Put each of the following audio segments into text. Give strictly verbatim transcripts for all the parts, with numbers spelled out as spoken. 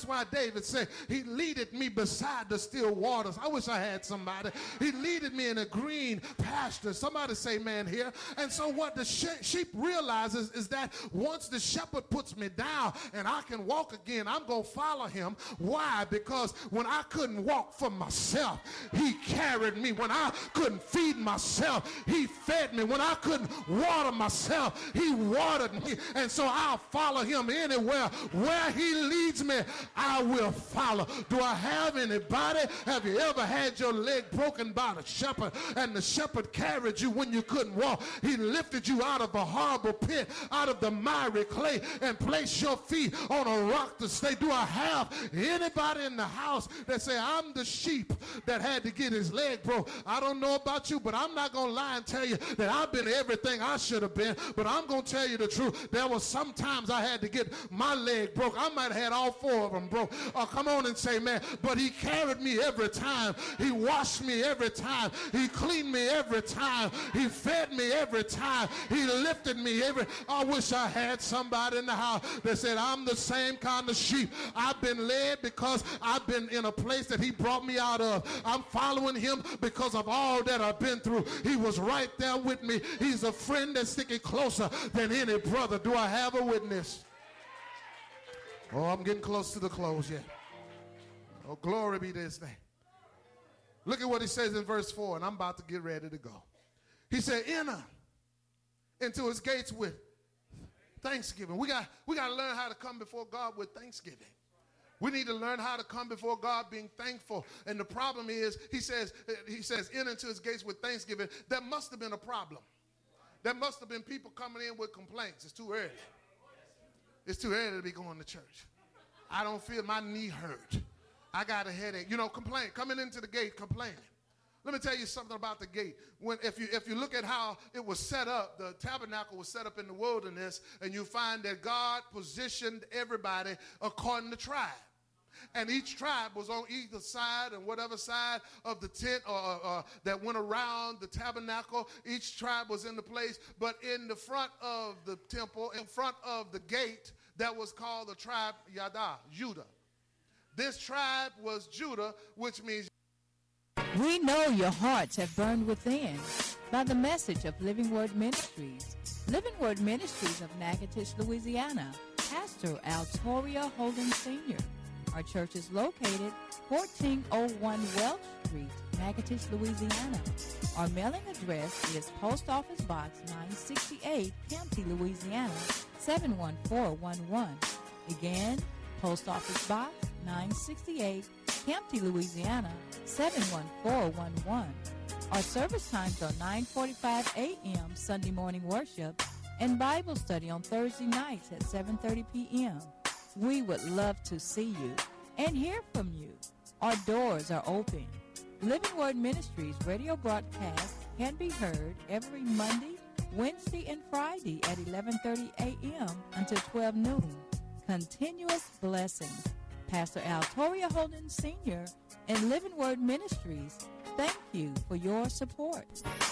Notice why David said, he leadeth me beside the still waters. I wish I had somebody. He leadeth me in a green pasture. Somebody say, man, here. And so what the sheep realizes is that once the shepherd puts me down and I can walk again, I'm going to follow him. Why? Because when I couldn't walk for myself, he carried me. When I couldn't feed myself, he fed me. When I couldn't water myself, he watered me. And so I'll follow him anywhere. Where he leads me, I will follow. Do I have anybody? Have you ever had your leg broken by the shepherd and the shepherd carried you when you couldn't walk? He lifted you out of a horrible pit, out of the miry clay, and placed your feet on a rock to stay. Do I have anybody in the house that say, I'm the sheep that had to get his leg broke? I don't know about you, but I'm not going to lie and tell you that I've been everything I should have been, but I'm going to tell you the truth. There was sometimes I had to get my leg broke. I might have had all four of them broke. Oh, come on and say, man, but he carried me every time. He washed me every time. He cleaned me every time. He fed me every time. He lifted me every. I wish I had somebody in the house that said, I'm the same kind of sheep. I've been led because I've been in a place that he brought me out of. I'm following him because of all that I've been through. He was right there with me. He's a friend that's sticking closer than any brother. Do I have a witness? Oh, I'm getting close to the close yet. Oh, glory be to his name. Look at what he says in verse four, and I'm about to get ready to go. He said, enter into his gates with thanksgiving. We got, we got to learn how to come before God with thanksgiving. We need to learn how to come before God being thankful. And the problem is, he says, he says, enter into his gates with thanksgiving. That must have been a problem. There must have been people coming in with complaints. It's too early. It's too early to be going to church. I don't feel my knee hurt. I got a headache. You know, complain. Coming into the gate, complaining. Let me tell you something about the gate. When, if you, if you look at how it was set up, the tabernacle was set up in the wilderness, and you find that God positioned everybody according to tribe. And each tribe was on either side and whatever side of the tent or, or, or that went around the tabernacle. Each tribe was in the place. But in the front of the temple, in front of the gate, that was called the tribe Yada, Judah. This tribe was Judah, which means... We know your hearts have burned within by the message of Living Word Ministries. Living Word Ministries of Natchitoches, Louisiana. Pastor Altoria Holden Senior Our church is located fourteen oh one Welch Street, Natchitoches, Louisiana. Our mailing address is Post Office Box nine sixty-eight, Campty, Louisiana, seven one four one one. Again, Post Office Box nine sixty-eight, Campty, Louisiana, seven one four one one. Our service times are nine forty-five a.m. Sunday morning worship and Bible study on Thursday nights at seven thirty p.m. We would love to see you and hear from you. Our doors are open. Living Word Ministries radio broadcast can be heard every Monday, Wednesday, and Friday at eleven thirty a.m. until twelve noon. Continuous blessings. Pastor Altoria Holden Senior and Living Word Ministries, thank you for your support.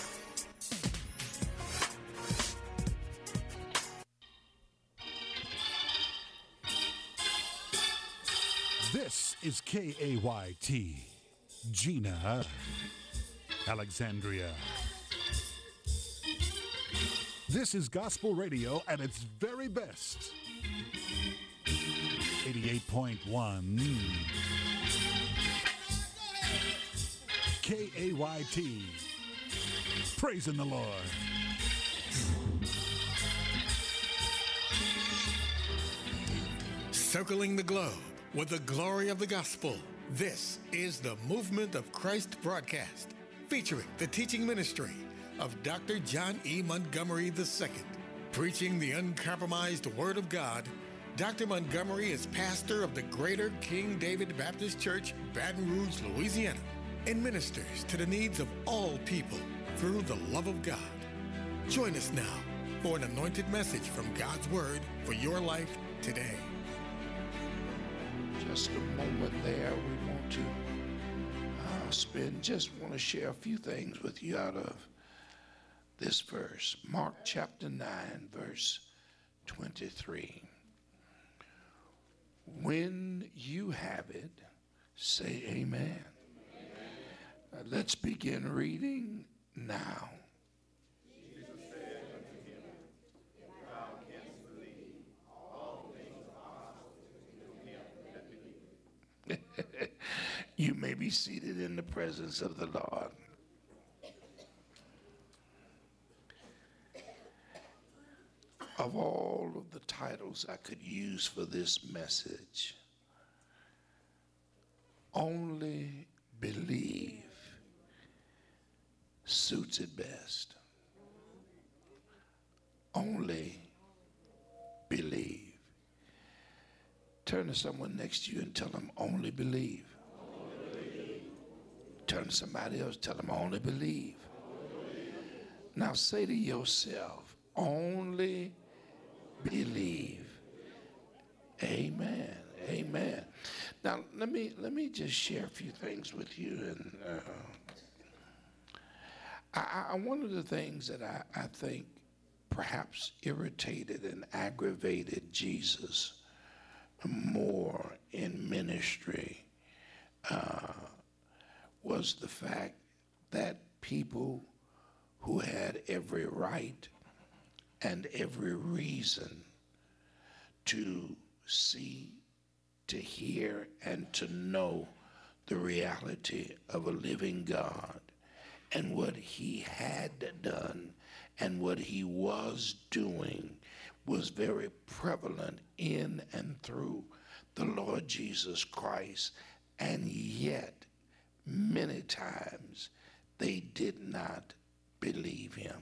This is K A Y T, Gina, Alexandria. This is gospel radio at its very best. eighty-eight point one K A Y T, praising the Lord. Circling the globe with the glory of the gospel. This is the Movement of Christ broadcast, featuring the teaching ministry of Doctor John E. Montgomery the Second. Preaching the uncompromised Word of God, Doctor Montgomery is pastor of the Greater King David Baptist Church, Baton Rouge, Louisiana, and ministers to the needs of all people through the love of God. Join us now for an anointed message from God's Word for your life today. Just a moment there, we want to uh, spend, just want to share a few things with you out of this verse. Mark chapter nine, verse twenty-three. When you have it, say amen. Uh, let's begin reading now. You may be seated in the presence of the Lord. Of all of the titles I could use for this message, Only Believe suits it best. Only believe. Turn to someone next to you and tell them, only believe. Only believe. Turn to somebody else, tell them, only believe. Only believe. Now say to yourself, only believe. Amen. Amen. Now let me let me just share a few things with you. And uh, I, I, one of the things that I, I think perhaps irritated and aggravated Jesus more in ministry uh, was the fact that people who had every right and every reason to see, to hear, and to know the reality of a living God and what he had done and what he was doing was very prevalent in and through the Lord Jesus Christ. And yet, many times, they did not believe him.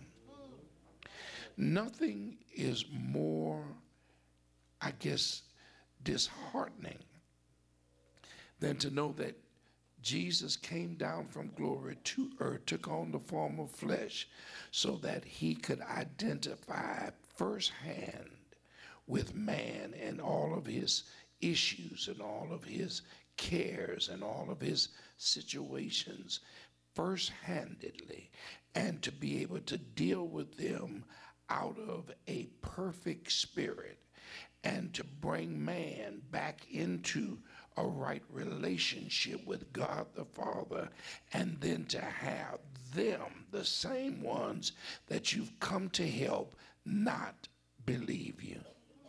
Nothing is more, I guess, disheartening than to know that Jesus came down from glory to earth, took on the form of flesh, so that he could identify firsthand with man and all of his issues and all of his cares and all of his situations first-handedly, and to be able to deal with them out of a perfect spirit and to bring man back into a right relationship with God the Father, and then to have them, the same ones that you've come to help, not believe you.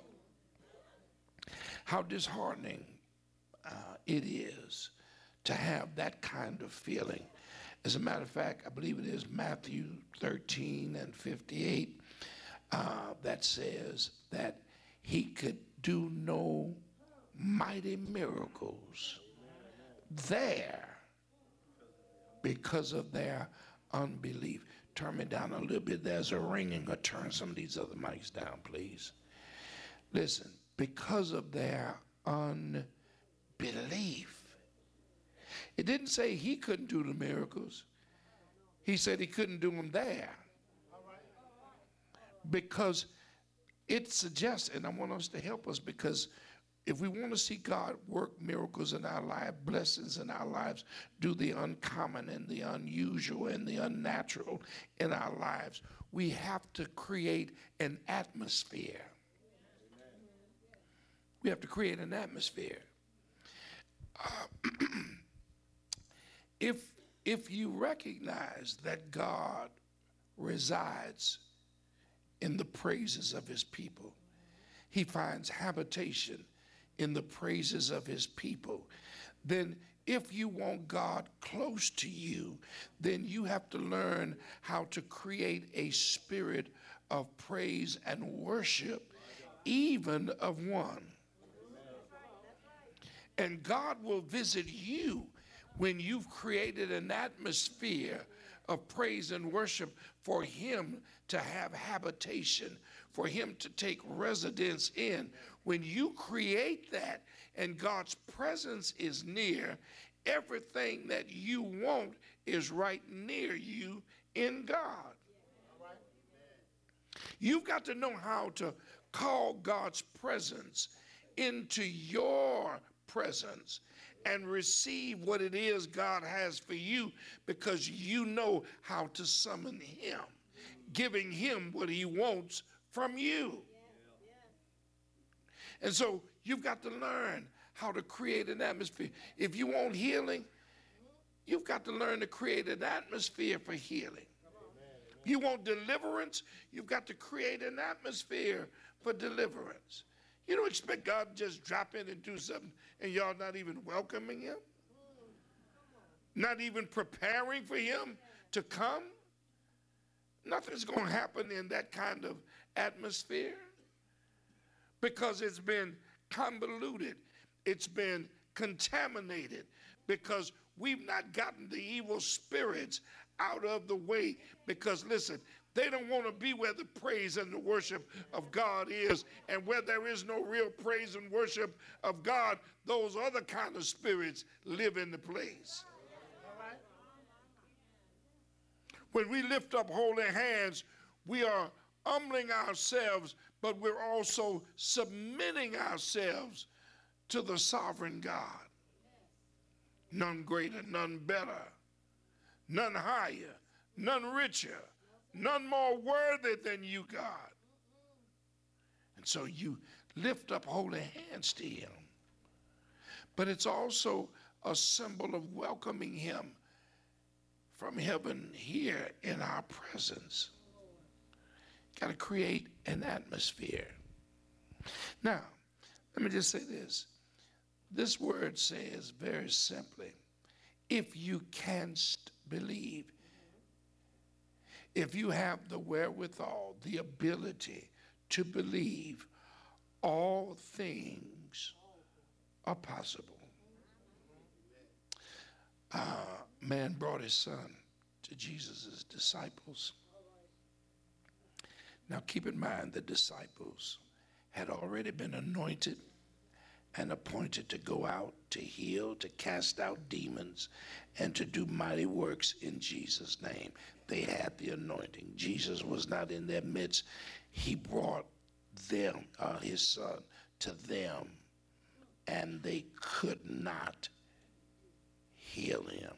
How disheartening uh, it is to have that kind of feeling. As a matter of fact, I believe it is Matthew thirteen and fifty-eight uh, that says that he could do no mighty miracles there because of their unbelief. Turn me down a little bit. There's a ringing. Or turn some of these other mics down, please. Listen, because of their unbelief. It didn't say he couldn't do the miracles. He said he couldn't do them there. Because it suggests, and I want us to help us, because if we want to see God work miracles in our life, blessings in our lives, do the uncommon and the unusual and the unnatural in our lives, we have to create an atmosphere. We have to create an atmosphere. Uh, if, if you recognize that God resides in the praises of his people, he finds habitation in the praises of his people, then if you want God close to you, then you have to learn how to create a spirit of praise and worship, even of one. And God will visit you when you've created an atmosphere of praise and worship for him to have habitation, for him to take residence in. When you create that and God's presence is near, everything that you want is right near you in God. You've got to know how to call God's presence into your presence and receive what it is God has for you, because you know how to summon him, giving him what he wants from you. And so You've got to learn how to create an atmosphere. If you want healing, you've got to learn to create an atmosphere for healing. If you want deliverance, you've got to create an atmosphere for deliverance. You don't expect God to just drop in and do something and y'all not even welcoming him, not even preparing for him to come. Nothing's going to happen in that kind of atmosphere because it's been convoluted. It's been contaminated because we've not gotten the evil spirits out of the way. Because listen, they don't want to be where the praise and the worship of God is. And where there is no real praise and worship of God, those other kind of spirits live in the place. When we lift up holy hands, we are humbling ourselves, but we're also submitting ourselves to the sovereign God. None greater, none better, none higher, none richer, none more worthy than you, God. And so you lift up holy hands to him. But it's also a symbol of welcoming him from heaven here in our presence. Got to create an atmosphere. Now, let me just say this. This word says very simply, if you canst believe, if you have the wherewithal, the ability to believe, all things are possible. A uh, man brought his son to Jesus' disciples. Now keep in mind the disciples had already been anointed and appointed to go out to heal, to cast out demons, and to do mighty works in Jesus' name. They had the anointing. Jesus was not in their midst. He brought them, uh, his son, to them, and they could not heal him.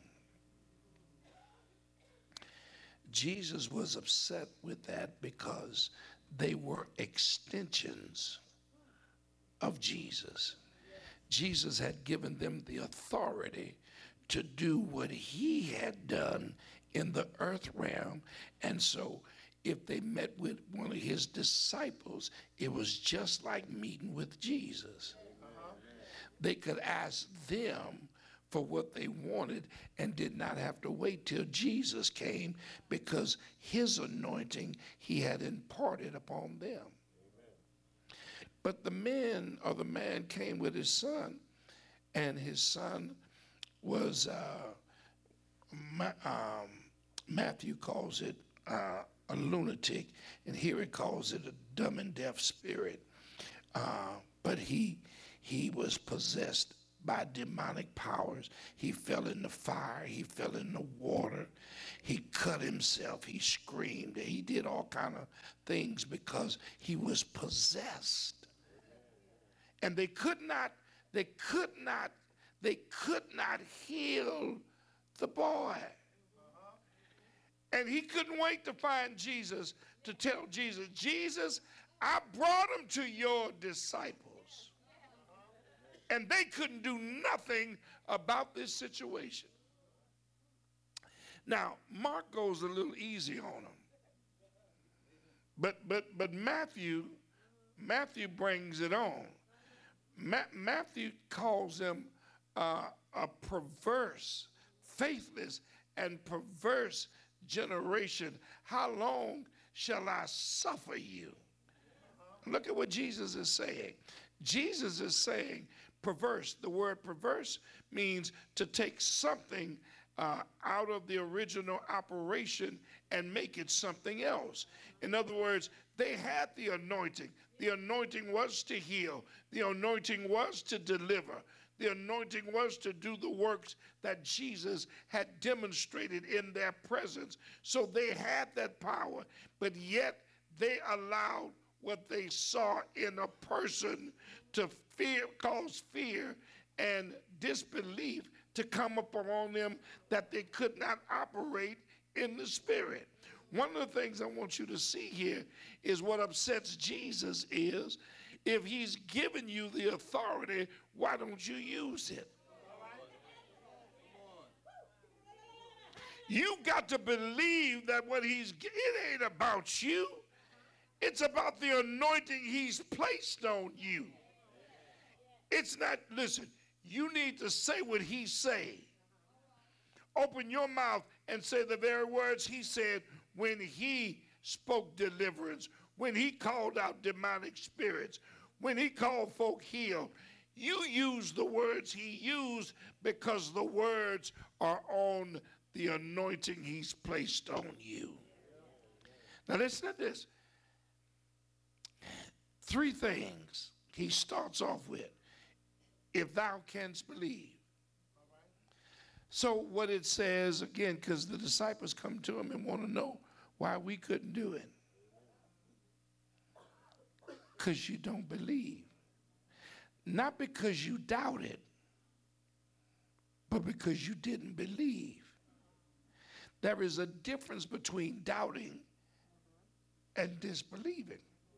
Jesus was upset with that because they were extensions of Jesus. Jesus had given them the authority to do what he had done in the earth realm. And so if they met with one of his disciples, it was just like meeting with Jesus. They could ask them for what they wanted and did not have to wait till Jesus came because his anointing he had imparted upon them. But the men or the man came with his son, and his son was, uh, Ma- um, Matthew calls it uh, a lunatic, and here it calls it a dumb and deaf spirit. Uh, but he he was possessed by demonic powers. He fell in the fire. He fell in the water. He cut himself. He screamed. He did all kind of things because he was possessed. And they could not, they could not, they could not heal the boy. And he couldn't wait to find Jesus to tell Jesus, Jesus, I brought him to your disciples. And they couldn't do nothing about this situation. Now, Mark goes a little easy on him. But but but Matthew, Matthew brings it on. Ma- Matthew calls them uh, a perverse, faithless, and perverse generation. How long shall I suffer you? Look at what Jesus is saying. Jesus is saying perverse. The word perverse means to take something uh, out of the original operation and make it something else. In other words, they had the anointing. The anointing was to heal. The anointing was to deliver. The anointing was to do the works that Jesus had demonstrated in their presence. So they had that power, but yet they allowed what they saw in a person to fear, cause fear and disbelief to come upon them that they could not operate in the spirit. One of the things I want you to see here is what upsets Jesus is, If he's given you the authority, why don't you use it? You got to believe that what he's, it ain't about you. It's about the anointing he's placed on you. It's not, listen, you need to say what he say. Open your mouth and say the very words he said when he spoke deliverance, when he called out demonic spirits, when he called folk healed. You use the words he used because the words are on the anointing he's placed on you. Now listen to this. Three things he starts off with. If thou canst believe. So what it says, again, because the disciples come to him and want to know why we couldn't do it. Because you don't believe. Not because you doubted, but because you didn't believe. There is a difference between doubting and disbelieving.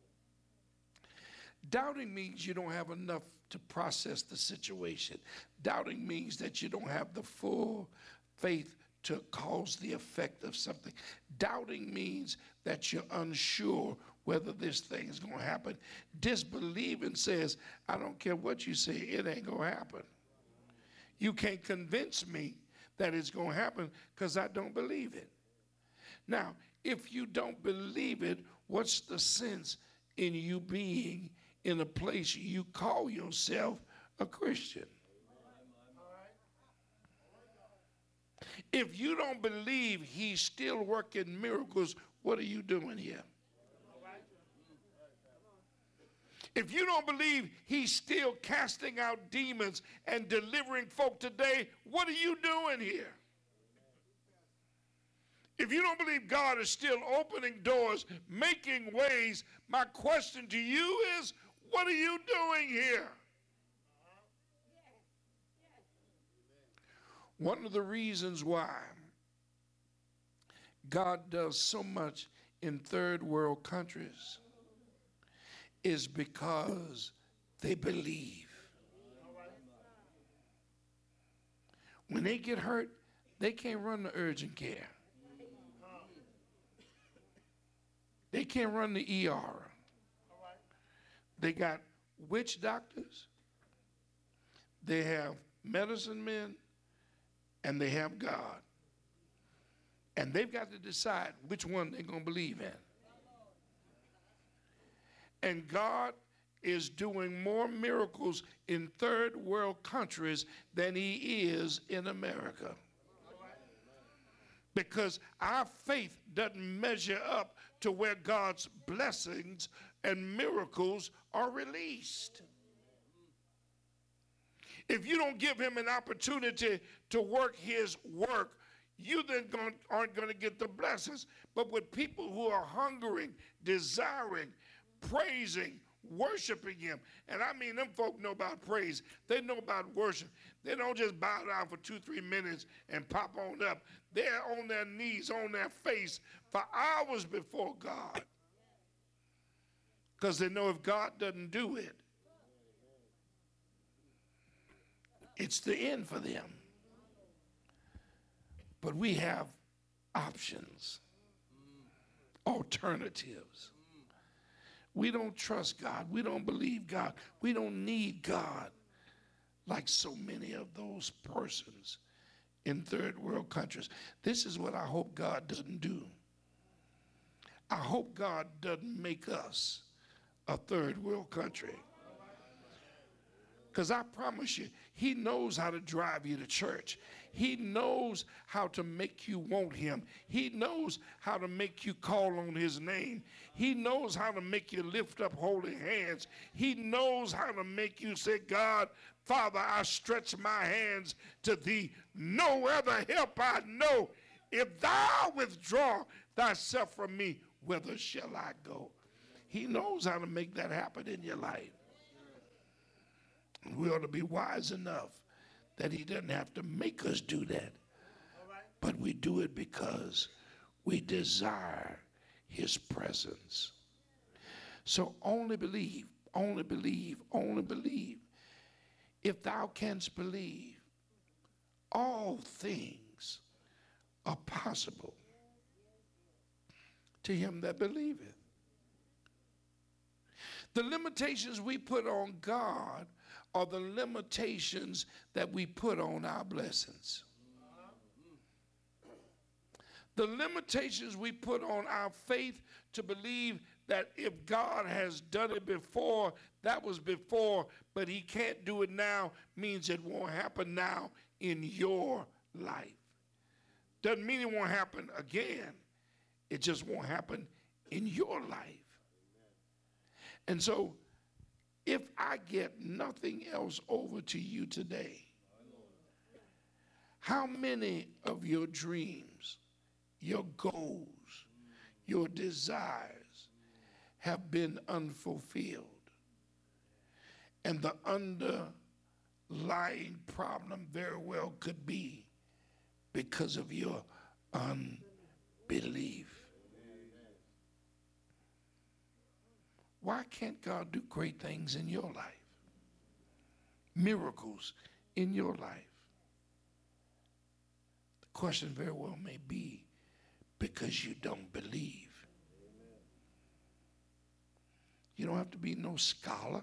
Doubting means you don't have enough to process the situation. Doubting means that you don't have the full faith to cause the effect of something. Doubting means that you're unsure whether this thing is going to happen. Disbelieving says, I don't care what you say, it ain't going to happen. You can't convince me that it's going to happen because I don't believe it. Now, if you don't believe it, what's the sense in you being in a place you call yourself a Christian? If you don't believe he's still working miracles, what are you doing here? If you don't believe he's still casting out demons and delivering folk today, what are you doing here? If you don't believe God is still opening doors, making ways, my question to you is, what are you doing here? One of the reasons why God does so much in third world countries is because they believe. When they get hurt, they can't run the urgent care. They can't run the E R. They got witch doctors, they have medicine men, and they have God. And they've got to decide which one they're going to believe in. And God is doing more miracles in third world countries than he is in America. Because our faith doesn't measure up to where God's blessings and miracles are released. If you don't give him an opportunity to work his work, you then aren't going to get the blessings. But with people who are hungering, desiring, praising, worshiping him, and I mean them folk know about praise, they know about worship. They don't just bow down for two, three minutes and pop on up. They're on their knees, on their face for hours before God. Because they know if God doesn't do it, it's the end for them. But we have options, alternatives. We don't trust God. We don't believe God. We don't need God like so many of those persons in third world countries. This is what I hope God doesn't do. I hope God doesn't make us a third world country. Because I promise you, he knows how to drive you to church. He knows how to make you want him. He knows how to make you call on his name. He knows how to make you lift up holy hands. He knows how to make you say, God, Father, I stretch my hands to thee. No other help I know. If thou withdraw thyself from me, whither shall I go? He knows how to make that happen in your life. We ought to be wise enough that he doesn't have to make us do that. But we do it because we desire his presence. So only believe, Only believe, only believe. If thou canst believe, all things are possible to him that believeth. The limitations we put on God are the limitations that we put on our blessings. The limitations we put on our faith to believe that if God has done it before, that was before, but he can't do it now, means it won't happen now in your life. Doesn't mean it won't happen again. It just won't happen in your life. And so, if I get nothing else over to you today, how many of your dreams, your goals, your desires have been unfulfilled? And the underlying problem very well could be because of your unbelief. Why can't God do great things in your life? Miracles in your life? The question very well may be because you don't believe. You don't have to be no scholar,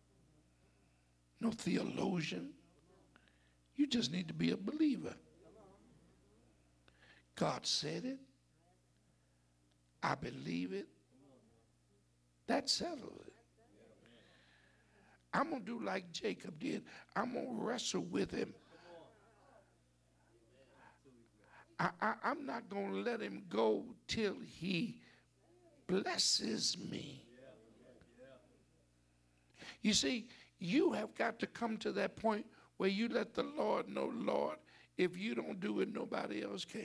no theologian. You just need to be a believer. God said it. I believe it. That settles it. I'm going to do like Jacob did. I'm going to wrestle with him. I, I, I'm not going to let him go till he blesses me. You see, you have got to come to that point where you let the Lord know, Lord, if you don't do it, nobody else can.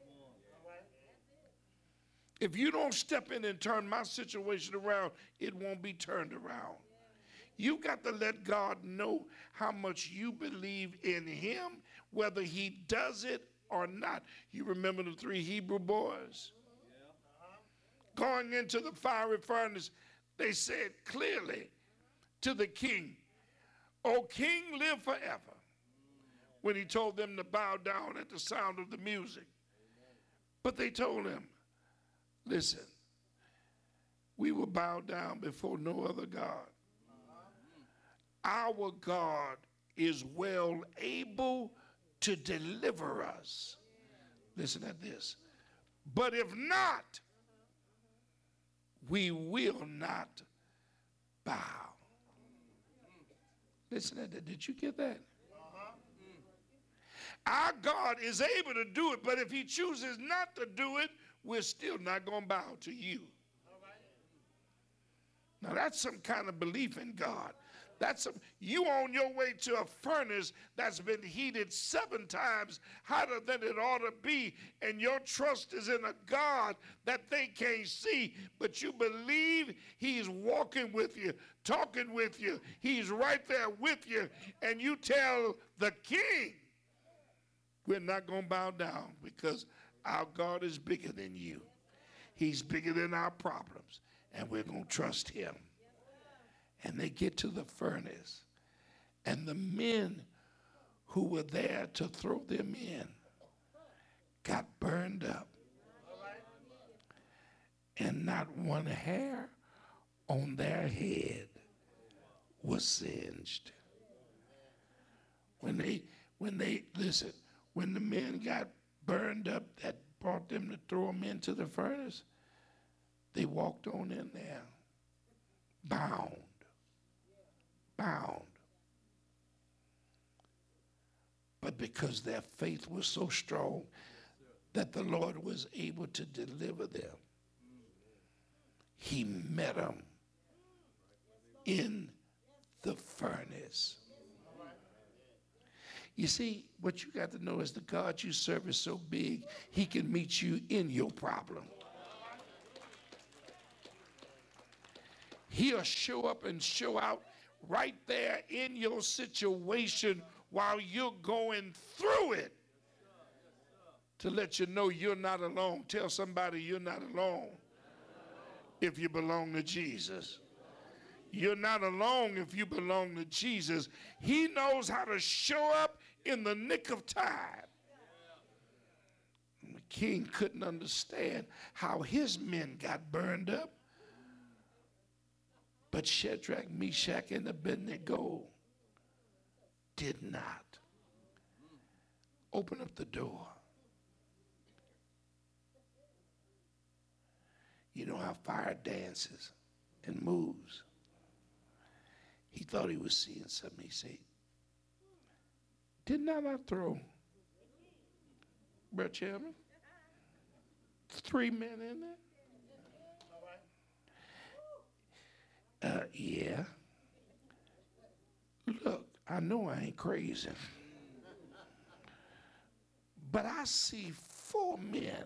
If you don't step in and turn my situation around, it won't be turned around. You got to let God know how much you believe in him, whether he does it or not. You remember the three Hebrew boys? Going into the fiery furnace, they said clearly to the king, "O king, live forever," when he told them to bow down at the sound of the music. But they told him, listen, we will bow down before no other God. Our God is well able to deliver us. Listen at this. But if not, we will not bow. Listen at that. Did you get that? Our God is able to do it, but if he chooses not to do it, we're still not going to bow to you. Now that's some kind of belief in God. That's some, you on your way to a furnace that's been heated seven times hotter than it ought to be, and your trust is in a God that they can't see, but you believe he's walking with you, talking with you. He's right there with you, and you tell the king, we're not going to bow down because our God is bigger than you. He's bigger than our problems, and we're going to trust him. And they get to the furnace, and the men who were there to throw them in got burned up. And not one hair on their head was singed. When they, when they, listen, when the men got burned up that brought them to throw them into the furnace, they walked on in there, bound, bound. But because their faith was so strong that the Lord was able to deliver them, he met them in the furnace. You see, what you got to know is the God you serve is so big, he can meet you in your problem. He'll show up and show out right there in your situation while you're going through it to let you know you're not alone. Tell somebody you're not alone if you belong to Jesus. You're not alone if you belong to Jesus. He knows how to show up in the nick of time. The king couldn't understand how his men got burned up. But Shadrach, Meshach, and Abednego did not. Open up the door. You know how fire dances and moves. He thought he was seeing something. He said, did not I throw, Brother Chairman, three men in there? Uh, yeah. Look, I know I ain't crazy, but I see four men.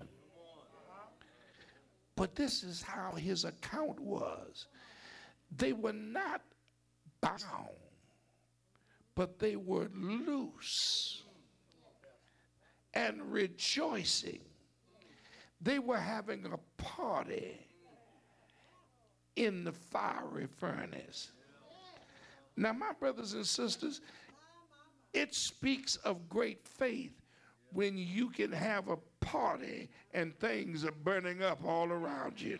But this is how his account was. They were not bound, but they were loose and rejoicing. They were having a party in the fiery furnace. Now, my brothers and sisters, it speaks of great faith when you can have a party and things are burning up all around you.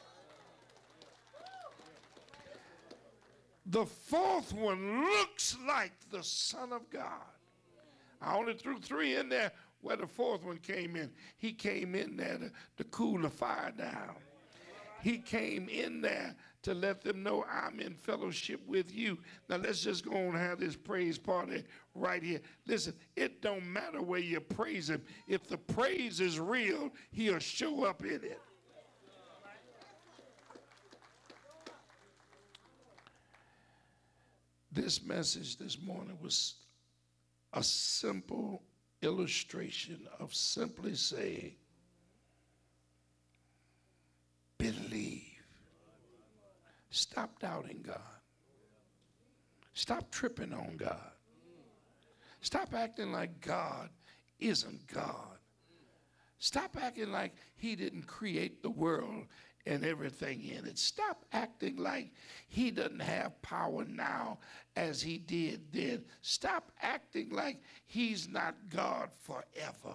The fourth one looks like the Son of God. I only threw three in there where the fourth one came in. He came in there to, to cool the fire down. He came in there to let them know I'm in fellowship with you. Now let's just go on and have this praise party right here. Listen, it don't matter where you praise him. If the praise is real, he'll show up in it. This message this morning was a simple illustration of simply saying, believe. Stop doubting God. Stop tripping on God. Stop acting like God isn't God. Stop acting like he didn't create the world and everything in it. Stop acting like he doesn't have power now as he did then. Stop acting like he's not God forever.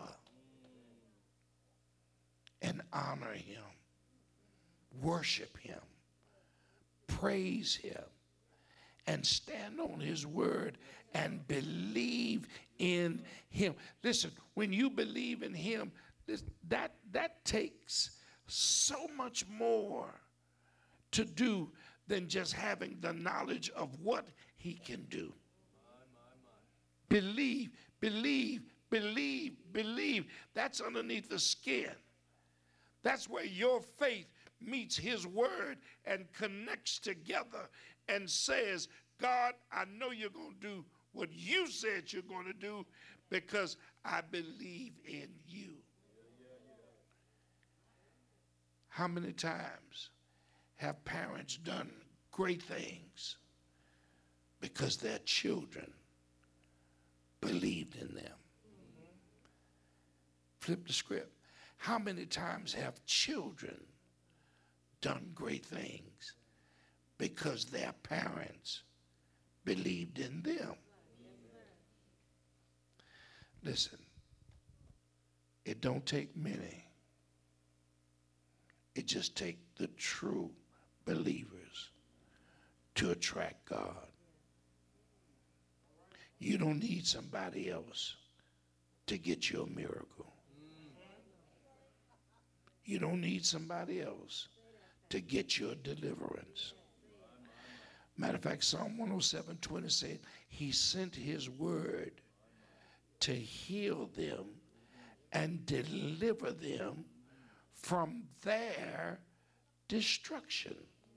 And honor him. Worship him. Praise him. And stand on his word and believe in him. Listen, when you believe in him, this, that, that takes so much more to do than just having the knowledge of what he can do. Believe, believe, believe, believe. That's underneath the skin. That's where your faith meets his word and connects together and says, God, I know you're going to do what you said you're going to do because I believe in you. How many times have parents done great things because their children believed in them? Flip the script. How many times have children done great things because their parents believed in them? Listen, it don't take many. It just takes the true believers to attract God. You don't need somebody else to get you a miracle. You don't need somebody else to get your deliverance. Matter of fact, Psalm one oh seven twenty said, he sent his word to heal them and deliver them from their destruction.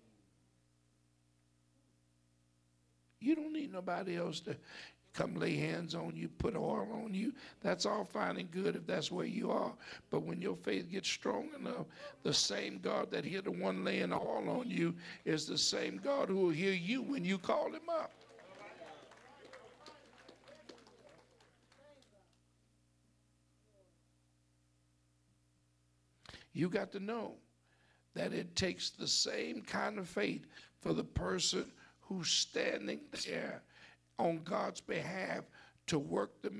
You don't need nobody else to come lay hands on you, put oil on you. That's all fine and good if that's where you are. But when your faith gets strong enough, the same God that healed the one laying oil on you is the same God who will heal you when you call him up. You got to know that it takes the same kind of faith for the person who's standing there on God's behalf to work the